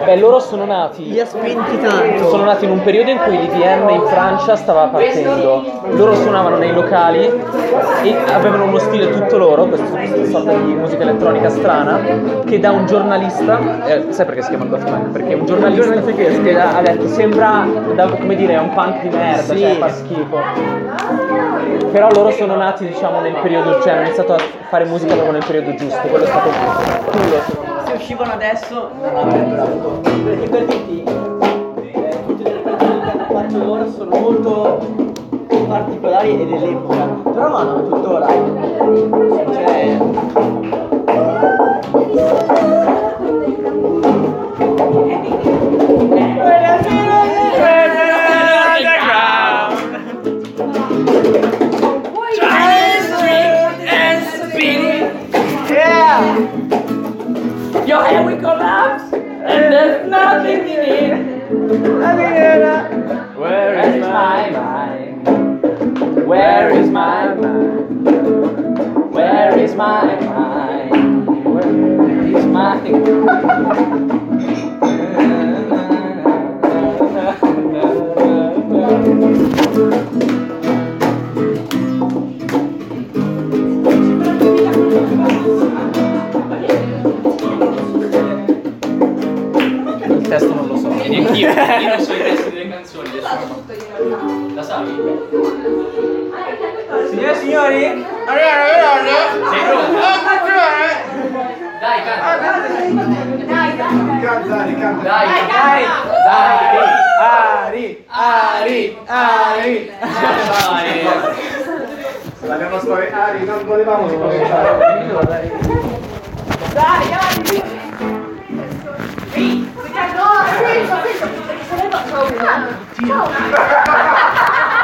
Beh, loro sono nati. Li ha spenti tanto. Sono nati in un periodo in cui l'EDM in Francia stava partendo. Loro suonavano nei locali e avevano uno stile tutto loro, questa sorta di musica elettronica strana, che da un giornalista, sai perché si chiama Daft Punk? Perché un giornalista che ha detto sembra, come dire, è un punk di merda, Sì. cioè fa schifo. Però loro sono nati, diciamo, nel periodo, cioè hanno iniziato a fare musica proprio nel periodo giusto, quello è stato quello. Se uscivano adesso non avrebbero avuto. Perché per dirti, tutti i repertori che hanno fatto loro sono molto particolari e dell'epoca, però vanno tuttora. Cioè. Your head will collapse, and there's nothing in it. Where is my mind? Where is my mind? Where is my mind? Where is my Il testo non lo so. E neanche io non so i testi delle canzoni, adesso la sai? Signore e signori, Sei pronto? Dai, canta! Dai! Ari. L'abbiamo spaventato, non volevamo spaventare. Dai. Ciao!